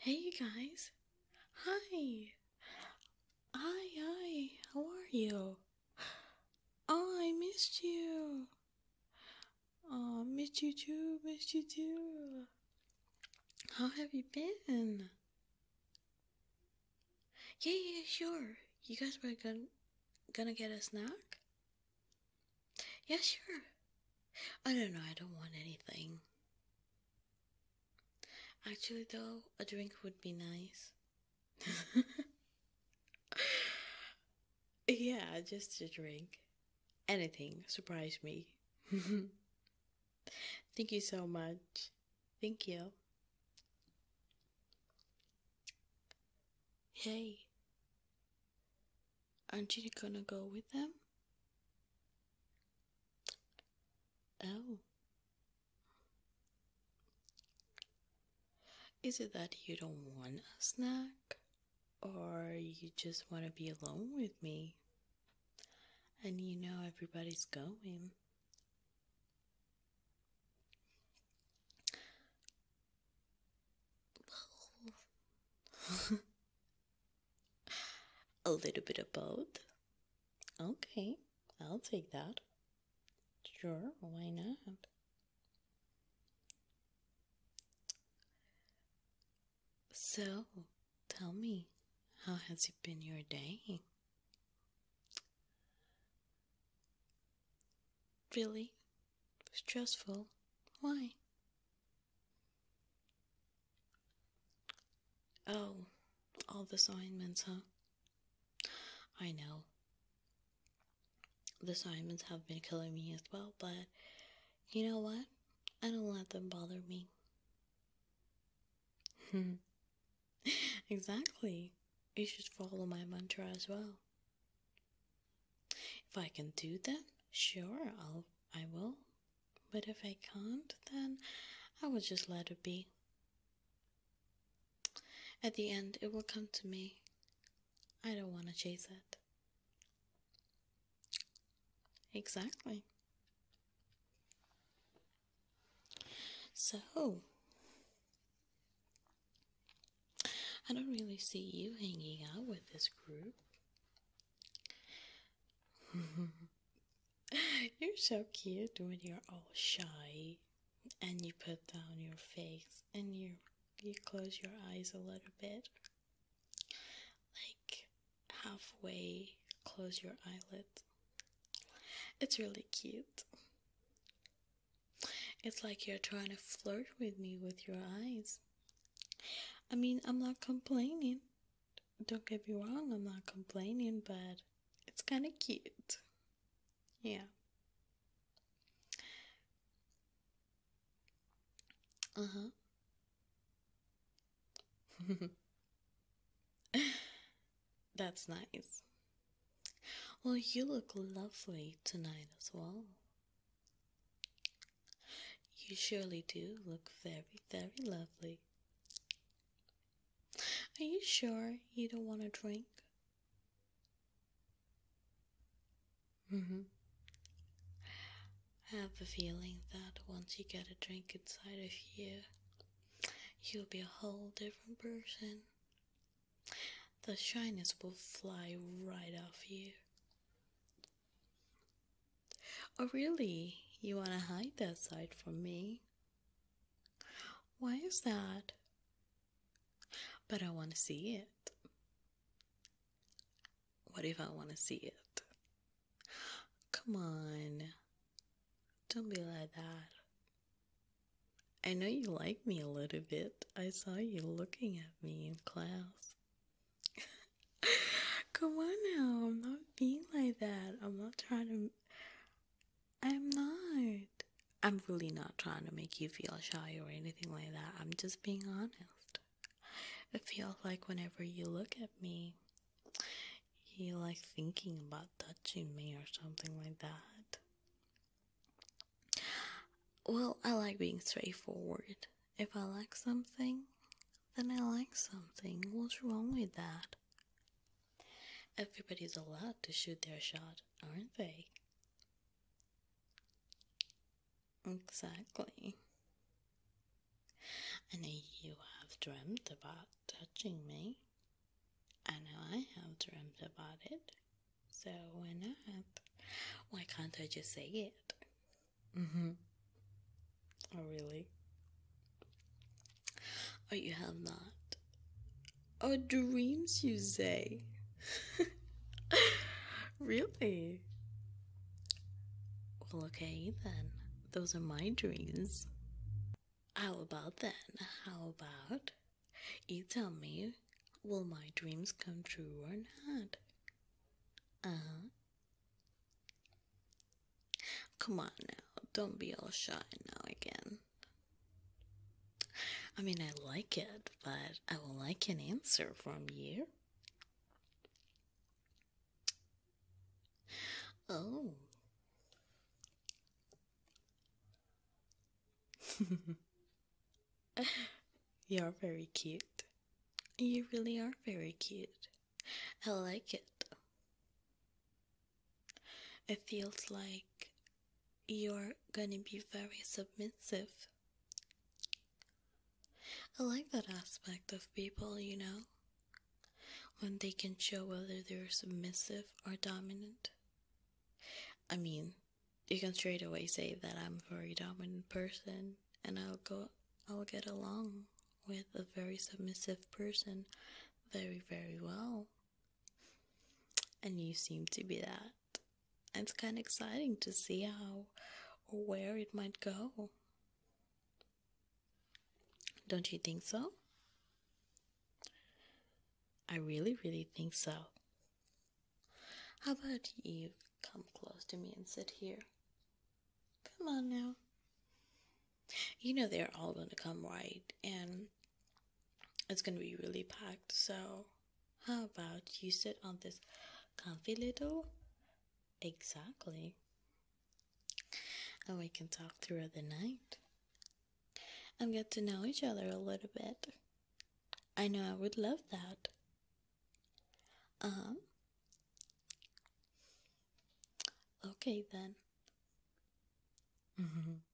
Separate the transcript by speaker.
Speaker 1: Hey you guys. Hi. Hi. How are you? Oh, I missed you. Oh, missed you too. Missed you too. How have you been? Yeah, sure. You guys were gonna get a snack? Yeah, sure. I don't know. I don't want anything. Actually, though, a drink would be nice. Yeah, just a drink. Anything. Surprise me. Thank you so much. Thank you. Hey, aren't you gonna go with them? Oh, is it that you don't want a snack? Or you just want to be alone with me? And you know everybody's going. A little bit of both? Okay, I'll take that. Sure, why not? So, tell me, how has it been your day? Really? Stressful? Why? Oh, all the assignments, huh? I know. The assignments have been killing me as well, but you know what? I don't let them bother me. Exactly. You should follow my mantra as well. If I can do that, sure, I will. But if I can't, then I will just let it be. At the end, it will come to me. I don't want to chase it. Exactly. So, I don't really see you hanging out with this group. You're so cute when you're all shy and you put down your face and you close your eyes a little bit. Like halfway close your eyelids. It's really cute. It's like you're trying to flirt with me with your eyes. I mean, I'm not complaining. Don't get me wrong, I'm not complaining, but it's kind of cute. Yeah. Uh huh. That's nice. Well, you look lovely tonight as well. You surely do look very, very lovely. Are you sure you don't want to drink? Mm-hmm. I have a feeling that once you get a drink inside of you, you'll be a whole different person. The shyness will fly right off you. Oh, really? You want to hide that side from me? Why is that? But I want to see it. What if I want to see it? Come on. Don't be like that. I know you like me a little bit. I saw you looking at me in class. Come on now, I'm not being like that. I'm not. I'm really not trying to make you feel shy or anything like that. I'm just being honest. It feels like whenever you look at me, you like thinking about touching me or something like that. Well, I like being straightforward. If I like something, then I like something. What's wrong with that? Everybody's allowed to shoot their shot, aren't they? Exactly. I know you have dreamt about touching me. I know I have dreamt about it. So why not? Why can't I just say it? Mm-hmm. Oh, really? Oh, you have not? Oh, dreams, you say? Really? Well, okay then. Those are my dreams. How about then? How about you tell me, will my dreams come true or not? Uh-huh. Come on now, don't be all shy now again. I mean, I like it, but I would like an answer from you. Oh. You're very cute. You really are very cute. I like it. It feels like you're gonna be very submissive. I like that aspect of people, when they can show whether they're submissive or dominant. I mean, you can straight away say that I'm a very dominant person and I'll get along with a very submissive person very, very well. And you seem to be that. And it's kind of exciting to see how or where it might go. Don't you think so? I really, really think so. How about you come close to me and sit here? Come on now. You know they're all gonna come, right? And it's gonna be really packed, so how about you sit on this comfy little? Exactly. And we can talk throughout the night and get to know each other a little bit. I know I would love that. Uh-huh. Okay then.